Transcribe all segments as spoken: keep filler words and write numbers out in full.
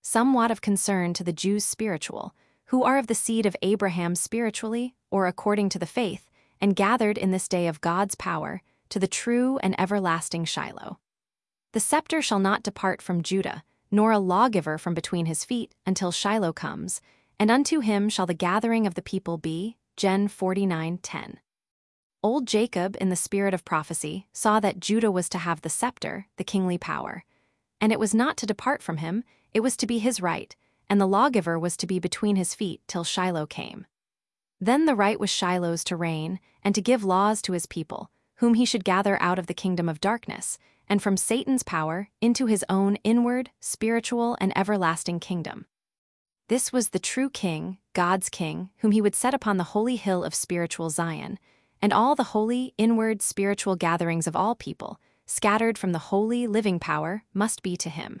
somewhat of concern to the Jews spiritual, who are of the seed of Abraham spiritually, or according to the faith, and gathered in this day of God's power, to the true and everlasting Shiloh. The scepter shall not depart from Judah, nor a lawgiver from between his feet, until Shiloh comes, and unto him shall the gathering of the people be. Gen forty-nine ten. Old Jacob, in the spirit of prophecy, saw that Judah was to have the scepter, the kingly power. And it was not to depart from him, it was to be his right, and the lawgiver was to be between his feet till Shiloh came. Then the right was Shiloh's to reign, and to give laws to his people, whom he should gather out of the kingdom of darkness, and from Satan's power, into his own inward, spiritual, and everlasting kingdom. This was the true king, God's king, whom he would set upon the holy hill of spiritual Zion, and all the holy, inward, spiritual gatherings of all people, scattered from the holy, living power, must be to him.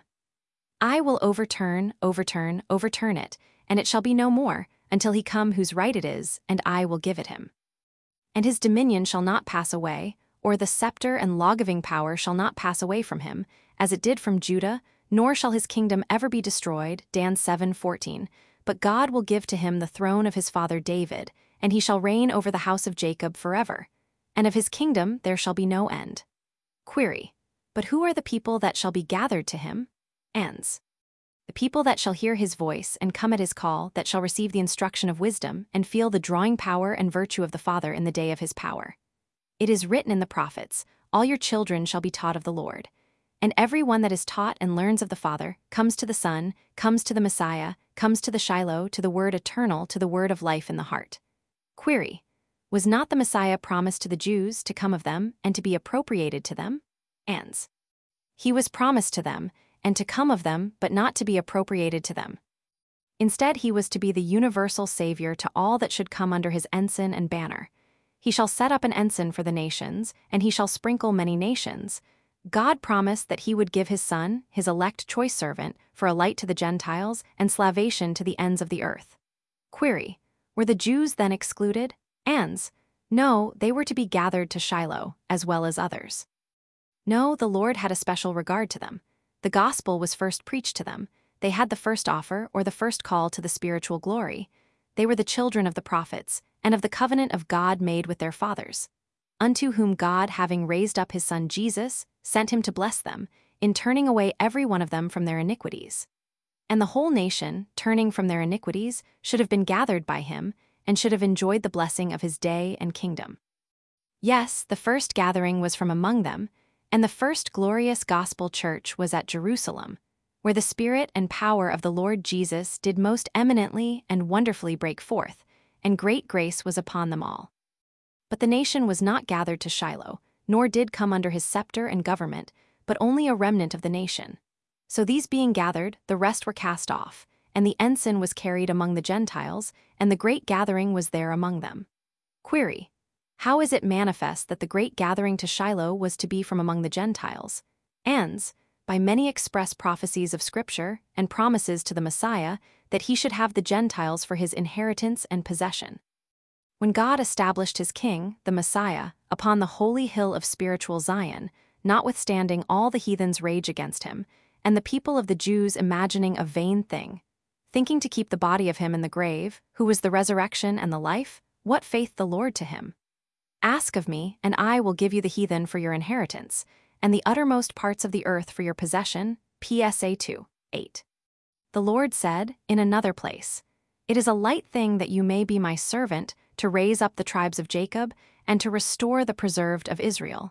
I will overturn, overturn, overturn it, and it shall be no more, until he come whose right it is, and I will give it him. And his dominion shall not pass away, or the scepter and lawgiving power shall not pass away from him, as it did from Judah, nor shall his kingdom ever be destroyed. Dan seven fourteen. But God will give to him the throne of his father David, and he shall reign over the house of Jacob forever. And of his kingdom there shall be no end. Query. But who are the people that shall be gathered to him? Ans. The people that shall hear his voice and come at his call, that shall receive the instruction of wisdom, and feel the drawing power and virtue of the Father in the day of his power. It is written in the prophets, all your children shall be taught of the Lord. And every one that is taught and learns of the Father, comes to the Son, comes to the Messiah, comes to the Shiloh, to the word eternal, to the word of life in the heart. Query. Was not the Messiah promised to the Jews to come of them, and to be appropriated to them? Ans. He was promised to them, and to come of them, but not to be appropriated to them. Instead he was to be the universal Savior to all that should come under his ensign and banner. He shall set up an ensign for the nations, and he shall sprinkle many nations. God promised that he would give his Son, his elect choice servant, for a light to the Gentiles, and salvation to the ends of the earth. Query. Were the Jews then excluded? Ans. No, they were to be gathered to Shiloh, as well as others. No, the Lord had a special regard to them. The gospel was first preached to them. They had the first offer, or the first call to the spiritual glory. They were the children of the prophets, and of the covenant of God made with their fathers. Unto whom God, having raised up his Son Jesus, sent him to bless them, in turning away every one of them from their iniquities. And the whole nation, turning from their iniquities, should have been gathered by him, and should have enjoyed the blessing of his day and kingdom. Yes, the first gathering was from among them, and the first glorious gospel church was at Jerusalem, where the Spirit and power of the Lord Jesus did most eminently and wonderfully break forth, and great grace was upon them all. But the nation was not gathered to Shiloh, nor did come under his scepter and government, but only a remnant of the nation. So these being gathered, the rest were cast off, and the ensign was carried among the Gentiles, and the great gathering was there among them. Query. How is it manifest that the great gathering to Shiloh was to be from among the Gentiles? Ans. By many express prophecies of Scripture, and promises to the Messiah, that he should have the Gentiles for his inheritance and possession. When God established his king, the Messiah, upon the holy hill of spiritual Zion, notwithstanding all the heathens' rage against him, and the people of the Jews imagining a vain thing, thinking to keep the body of him in the grave, who was the resurrection and the life, what faith the Lord to him? Ask of me, and I will give you the heathen for your inheritance, and the uttermost parts of the earth for your possession. P S A two eight. The Lord said, in another place, It is a light thing that you may be my servant, to raise up the tribes of Jacob, and to restore the preserved of Israel.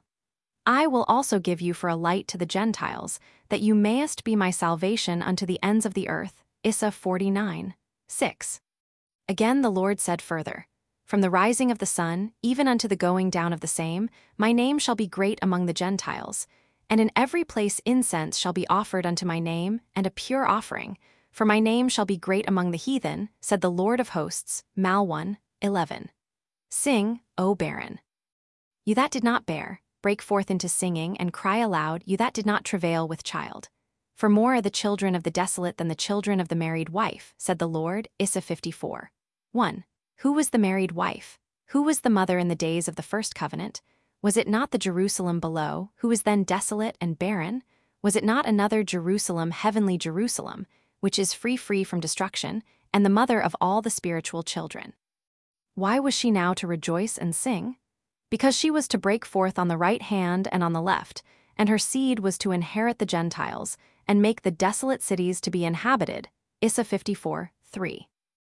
I will also give you for a light to the Gentiles, that you mayest be my salvation unto the ends of the earth. Isa forty-nine six. Again the Lord said further, From the rising of the sun, even unto the going down of the same, my name shall be great among the Gentiles, and in every place incense shall be offered unto my name, and a pure offering, for my name shall be great among the heathen, said the Lord of hosts. Mal one eleven. Sing, O barren, you that did not bear, break forth into singing, and cry aloud, you that did not travail with child. For more are the children of the desolate than the children of the married wife, said the Lord. Isa fifty-four one. Who was the married wife? Who was the mother in the days of the first covenant? Was it not the Jerusalem below, who was then desolate and barren? Was it not another Jerusalem, heavenly Jerusalem, which is free free from destruction, and the mother of all the spiritual children. Why was she now to rejoice and sing? Because she was to break forth on the right hand and on the left, and her seed was to inherit the Gentiles, and make the desolate cities to be inhabited. Isaiah fifty-four, three.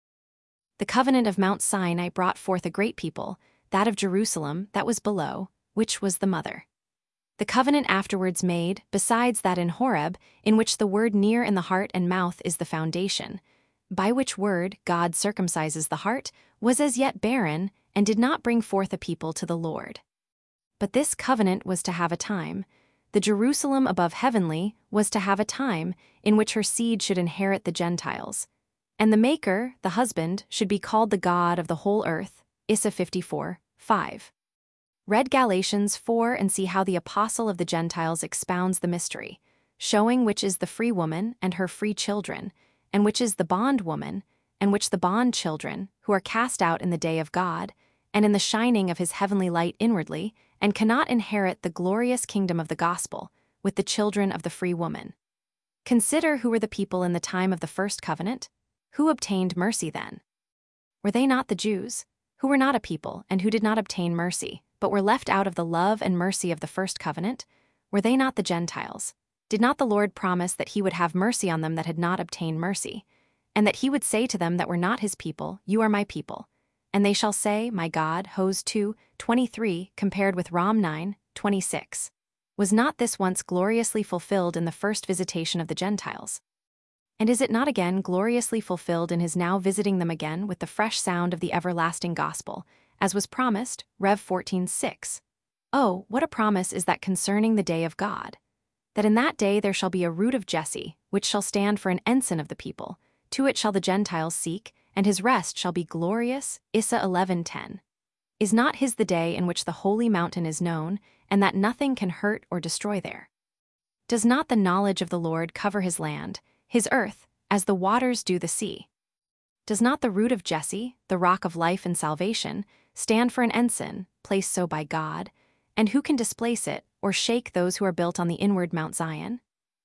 The covenant of Mount Sinai brought forth a great people, that of Jerusalem that was below, which was the mother. The covenant afterwards made, besides that in Horeb, in which the word near in the heart and mouth is the foundation, by which word God circumcises the heart, was as yet barren, and did not bring forth a people to the Lord. But this covenant was to have a time. The Jerusalem above heavenly was to have a time in which her seed should inherit the Gentiles. And the Maker, the husband, should be called the God of the whole earth. Isaiah fifty-four, five. Read Galatians four and see how the apostle of the Gentiles expounds the mystery, showing which is the free woman and her free children, and which is the bondwoman, and which the bond children, who are cast out in the day of God, and in the shining of his heavenly light inwardly, and cannot inherit the glorious kingdom of the gospel, with the children of the free woman. Consider who were the people in the time of the first covenant. Who obtained mercy then? Were they not the Jews, who were not a people, and who did not obtain mercy, but were left out of the love and mercy of the first covenant? Were they not the Gentiles? Did not the Lord promise that he would have mercy on them that had not obtained mercy, and that he would say to them that were not his people, You are my people? And they shall say, My God, Hosea two, twenty-three, compared with Rom nine, twenty-six. Was not this once gloriously fulfilled in the first visitation of the Gentiles? And is it not again gloriously fulfilled in his now visiting them again with the fresh sound of the everlasting gospel, as was promised, Rev fourteen, six? Oh, what a promise is that concerning the day of God! That in that day there shall be a root of Jesse, which shall stand for an ensign of the people. To it shall the Gentiles seek, and his rest shall be glorious. Isaiah eleven, ten. Is not his the day in which the holy mountain is known, and that nothing can hurt or destroy there? Does not the knowledge of the Lord cover his land, his earth, as the waters do the sea? Does not the root of Jesse, the rock of life and salvation, stand for an ensign, placed so by God? And who can displace it, or shake those who are built on the inward Mount Zion?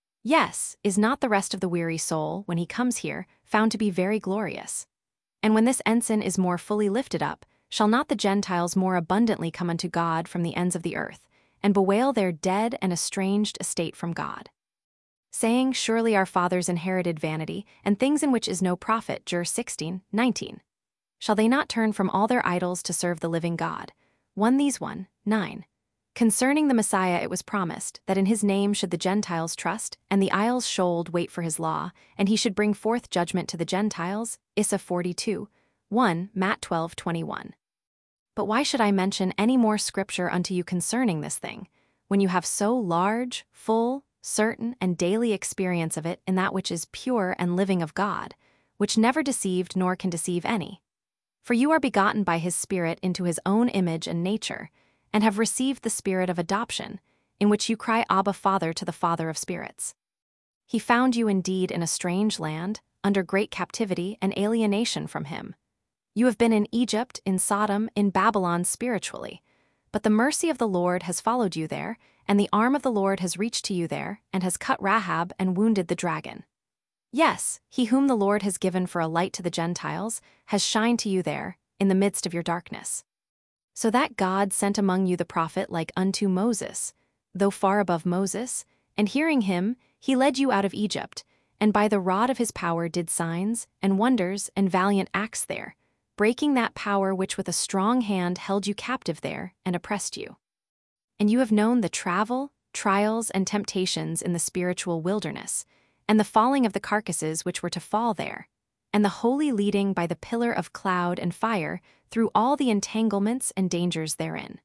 Yes, is not the rest of the weary soul, when he comes here, found to be very glorious? And when this ensign is more fully lifted up, shall not the Gentiles more abundantly come unto God from the ends of the earth, and bewail their dead and estranged estate from God? Saying, Surely our fathers inherited vanity, and things in which is no profit. Jer sixteen, nineteen. Shall they not turn from all their idols to serve the living God? one These one, nine. Concerning the Messiah it was promised, that in his name should the Gentiles trust, and the isles should wait for his law, and he should bring forth judgment to the Gentiles. Isaiah forty-two, one Matt twelve, twenty-one. But why should I mention any more scripture unto you concerning this thing, when you have so large, full, certain, and daily experience of it in that which is pure and living of God, which never deceived nor can deceive any? For you are begotten by his Spirit into his own image and nature, and have received the Spirit of adoption, in which you cry, Abba, Father, to the Father of spirits. He found you indeed in a strange land, under great captivity and alienation from him. You have been in Egypt, in Sodom, in Babylon spiritually, but the mercy of the Lord has followed you there, and the arm of the Lord has reached to you there, and has cut Rahab and wounded the dragon. Yes, he whom the Lord has given for a light to the Gentiles has shined to you there, in the midst of your darkness. So that God sent among you the prophet like unto Moses, though far above Moses, and hearing him, he led you out of Egypt, and by the rod of his power did signs, and wonders, and valiant acts there, breaking that power which with a strong hand held you captive there, and oppressed you. And you have known the travel, trials, and temptations in the spiritual wilderness, and the falling of the carcasses which were to fall there, and the holy leading by the pillar of cloud and fire through all the entanglements and dangers therein.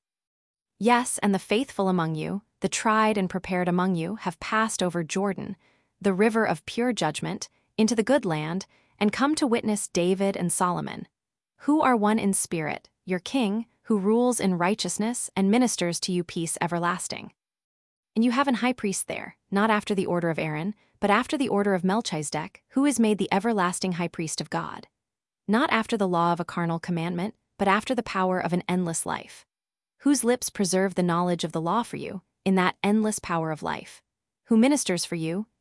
Yes, and the faithful among you, the tried and prepared among you, have passed over Jordan, the river of pure judgment, into the good land, and come to witness David and Solomon, who are one in spirit, your king, who rules in righteousness and ministers to you peace everlasting. And you have an high priest there, not after the order of Aaron, but after the order of Melchizedek, who is made the everlasting high priest of God. Not after the law of a carnal commandment, but after the power of an endless life. Whose lips preserve the knowledge of the law for you, in that endless power of life. Who ministers for you,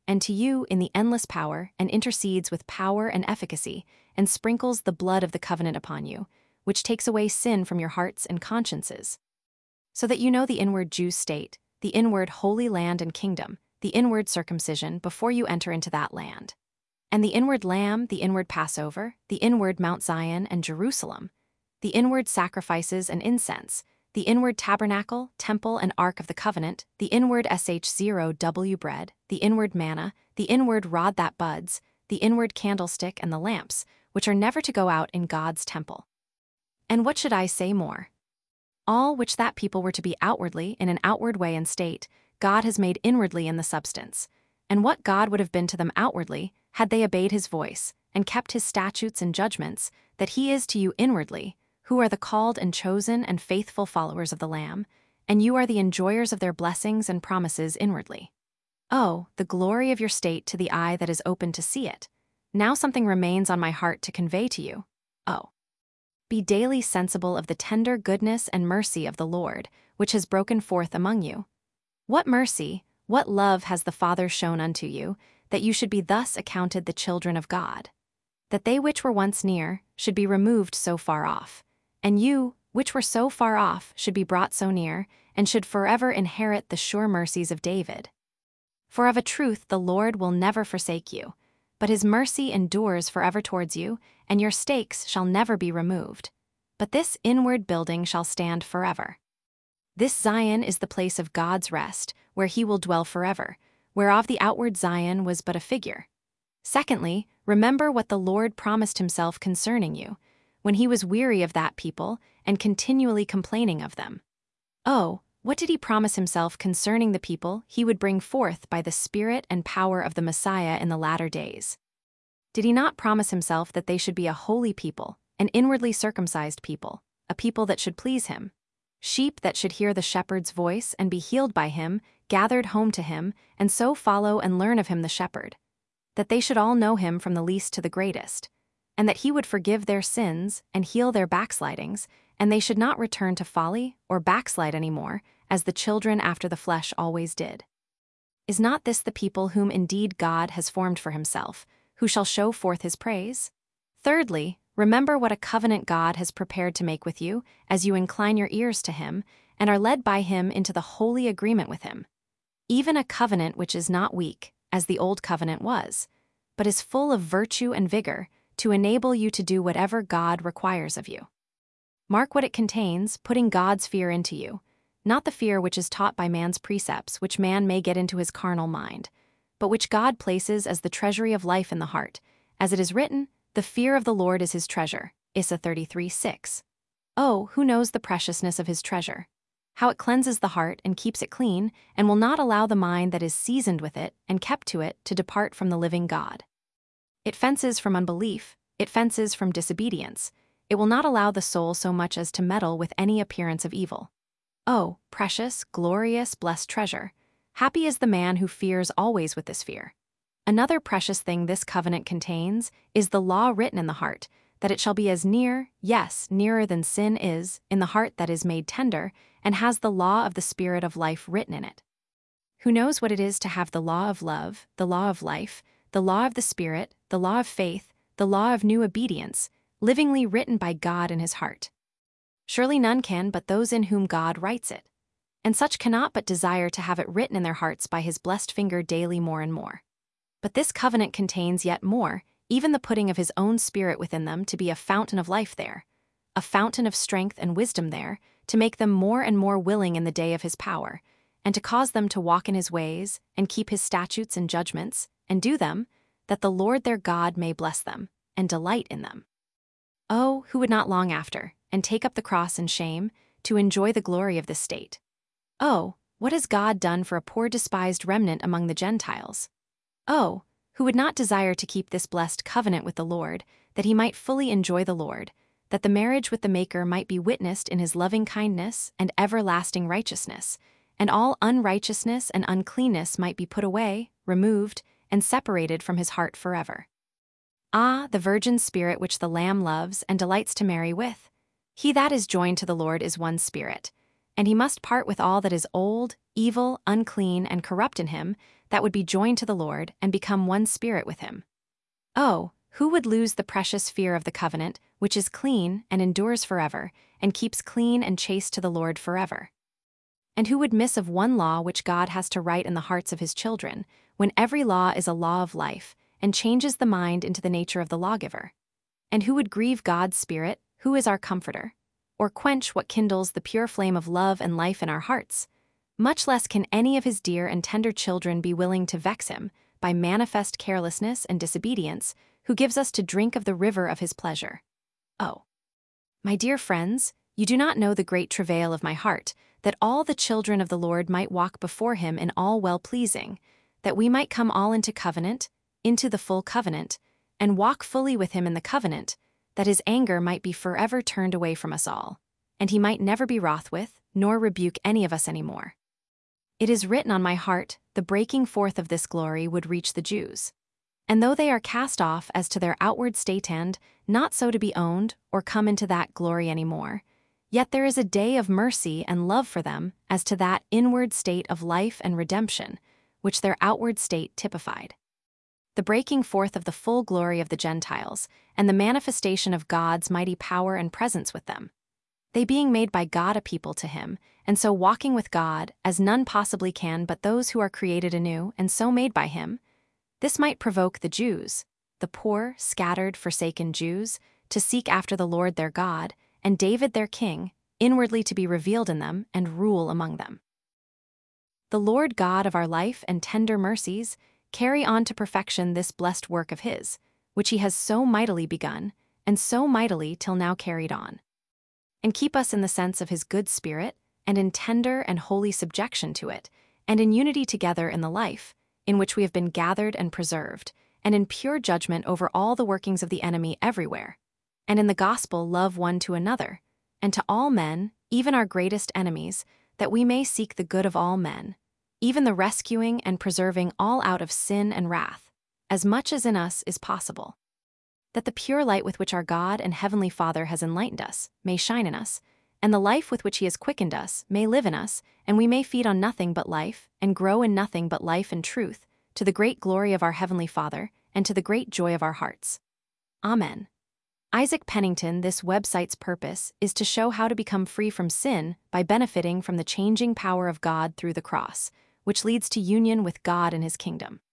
and to you in the endless power, and intercedes with power and efficacy, and sprinkles the blood of the covenant upon you, which takes away sin from your hearts and consciences. So that you know the inward Jew state, the inward holy land and kingdom, the inward circumcision before you enter into that land. And the inward Lamb, the inward Passover, the inward Mount Zion and Jerusalem, the inward sacrifices and incense, the inward tabernacle, temple, and ark of the covenant, the inward S H zero W bread, the inward manna, the inward rod that buds, the inward candlestick and the lamps, which are never to go out in God's temple. And what should I say more? All which that people were to be outwardly in an outward way and state, God has made inwardly in the substance. And what God would have been to them outwardly, had they obeyed his voice, and kept his statutes and judgments, that he is to you inwardly, who are the called and chosen and faithful followers of the Lamb, and you are the enjoyers of their blessings and promises inwardly. Oh, the glory of your state to the eye that is open to see it. Now something remains on my heart to convey to you. Oh. Be daily sensible of the tender goodness and mercy of the Lord, which has broken forth among you. What mercy, what love has the Father shown unto you, that you should be thus accounted the children of God? That they which were once near should be removed so far off, and you, which were so far off, should be brought so near, and should forever inherit the sure mercies of David. For of a truth the Lord will never forsake you, but his mercy endures forever towards you, and your stakes shall never be removed. But this inward building shall stand forever. This Zion is the place of God's rest, where he will dwell forever, whereof the outward Zion was but a figure. Secondly, remember what the Lord promised himself concerning you, when he was weary of that people, and continually complaining of them. Oh, what did he promise himself concerning the people he would bring forth by the Spirit and power of the Messiah in the latter days? Did he not promise himself that they should be a holy people, an inwardly circumcised people, a people that should please him, sheep that should hear the shepherd's voice and be healed by him, gathered home to him, and so follow and learn of him the shepherd, that they should all know him from the least to the greatest, and that he would forgive their sins and heal their backslidings, and they should not return to folly or backslide any more, as the children after the flesh always did? Is not this the people whom indeed God has formed for himself, who shall show forth his praise? Thirdly, remember what a covenant God has prepared to make with you, as you incline your ears to him, and are led by him into the holy agreement with him. Even a covenant which is not weak, as the old covenant was, but is full of virtue and vigor, to enable you to do whatever God requires of you. Mark what it contains, putting God's fear into you, not the fear which is taught by man's precepts, which man may get into his carnal mind, but which God places as the treasury of life in the heart, as it is written, the fear of the Lord is his treasure, Isaiah thirty-three six. Oh, who knows the preciousness of his treasure? How it cleanses the heart and keeps it clean, and will not allow the mind that is seasoned with it and kept to it to depart from the living God. It fences from unbelief, it fences from disobedience. It will not allow the soul so much as to meddle with any appearance of evil. Oh, precious, glorious, blessed treasure! Happy is the man who fears always with this fear. Another precious thing this covenant contains is the law written in the heart, that it shall be as near, yes, nearer than sin is, in the heart that is made tender, and has the law of the Spirit of life written in it. Who knows what it is to have the law of love, the law of life, the law of the Spirit, the law of faith, the law of new obedience, livingly written by God in his heart? Surely none can but those in whom God writes it, and such cannot but desire to have it written in their hearts by his blessed finger daily more and more. But this covenant contains yet more, even the putting of his own Spirit within them to be a fountain of life there, a fountain of strength and wisdom there, to make them more and more willing in the day of his power, and to cause them to walk in his ways, and keep his statutes and judgments, and do them, that the Lord their God may bless them, and delight in them. Oh, who would not long after, and take up the cross in shame, to enjoy the glory of this state? Oh, what has God done for a poor despised remnant among the Gentiles? Oh, who would not desire to keep this blessed covenant with the Lord, that he might fully enjoy the Lord, that the marriage with the Maker might be witnessed in his loving kindness and everlasting righteousness, and all unrighteousness and uncleanness might be put away, removed, and separated from his heart forever. Ah, the virgin spirit which the Lamb loves and delights to marry with! He that is joined to the Lord is one spirit, and he must part with all that is old, evil, unclean, and corrupt in him, that would be joined to the Lord and become one spirit with him. Oh, who would lose the precious fear of the covenant, which is clean and endures forever, and keeps clean and chaste to the Lord forever? And who would miss of one law which God has to write in the hearts of his children, when every law is a law of life, and changes the mind into the nature of the lawgiver? And who would grieve God's Spirit, who is our comforter, or quench what kindles the pure flame of love and life in our hearts? Much less can any of his dear and tender children be willing to vex him, by manifest carelessness and disobedience, who gives us to drink of the river of his pleasure. Oh, my dear friends, you do not know the great travail of my heart, that all the children of the Lord might walk before him in all well-pleasing, that we might come all into covenant, into the full covenant, and walk fully with him in the covenant, that his anger might be forever turned away from us all, and he might never be wroth with, nor rebuke any of us any more. It is written on my heart, the breaking forth of this glory would reach the Jews. And though they are cast off as to their outward state and not so to be owned or come into that glory any more, yet there is a day of mercy and love for them as to that inward state of life and redemption, which their outward state typified. The breaking forth of the full glory of the Gentiles, and the manifestation of God's mighty power and presence with them. They being made by God a people to him, and so walking with God, as none possibly can but those who are created anew and so made by him, this might provoke the Jews, the poor, scattered, forsaken Jews, to seek after the Lord their God, and David their king, inwardly to be revealed in them and rule among them. The Lord God of our life and tender mercies carry on to perfection this blessed work of his, which he has so mightily begun, and so mightily till now carried on. And keep us in the sense of his good spirit, and in tender and holy subjection to it, and in unity together in the life, in which we have been gathered and preserved, and in pure judgment over all the workings of the enemy everywhere, and in the gospel love one to another, and to all men, even our greatest enemies, that we may seek the good of all men, even the rescuing and preserving all out of sin and wrath, as much as in us is possible. That the pure light with which our God and Heavenly Father has enlightened us may shine in us, and the life with which he has quickened us may live in us, and we may feed on nothing but life, and grow in nothing but life and truth, to the great glory of our Heavenly Father, and to the great joy of our hearts. Amen. Isaac Pennington, this website's purpose is to show how to become free from sin by benefiting from the changing power of God through the cross, which leads to union with God and his kingdom.